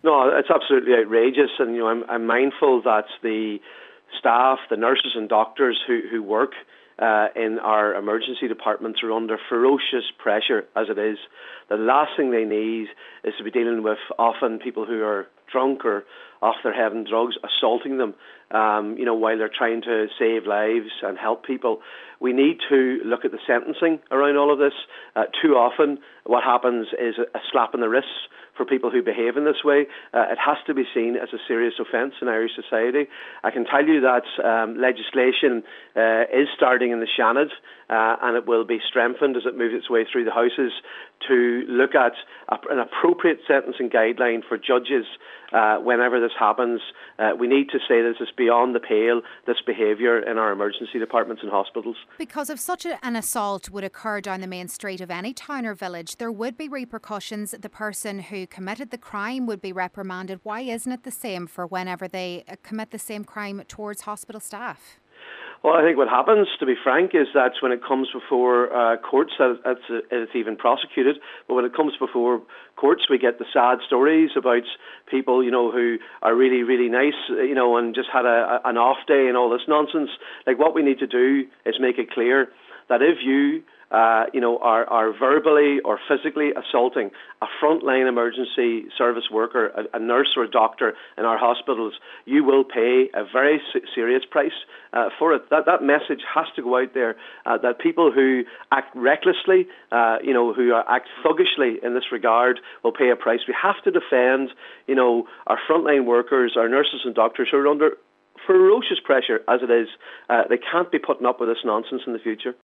No, it's absolutely outrageous, and I'm mindful that the staff, the nurses and doctors who work in our emergency departments are under ferocious pressure as it is. The last thing they need is to be dealing with often people who are drunk or off their head and drugs, assaulting them, while they're trying to save lives and help people. We need to look at the sentencing around all of this. Too often, what happens is a slap in the wrists for people who behave in this way. It has to be seen as a serious offence in Irish society. I can tell you that legislation is starting in the Seanad, and it will be strengthened as it moves its way through the Houses to look at an appropriate sentencing guideline for judges whenever this happens. We need to say this is beyond the pale, this behaviour in our emergency departments and hospitals. Because if such an assault would occur down the main street of any town or village, there would be repercussions. The person who committed the crime would be reprimanded. Why isn't it the same for whenever they commit the same crime towards hospital staff? Well, I think what happens, to be frank, is that when it comes before courts, it's even prosecuted. But when it comes before courts, we get the sad stories about people, who are really, really nice, and just had an off day and all this nonsense. Like, what we need to do is make it clear that if you are verbally or physically assaulting a frontline emergency service worker, a nurse or a doctor in our hospitals, you will pay a very serious price for it. That message has to go out there, that people who act recklessly, who act thuggishly in this regard will pay a price. We have to defend, our frontline workers, our nurses and doctors who are under ferocious pressure as it is. They can't be putting up with this nonsense in the future.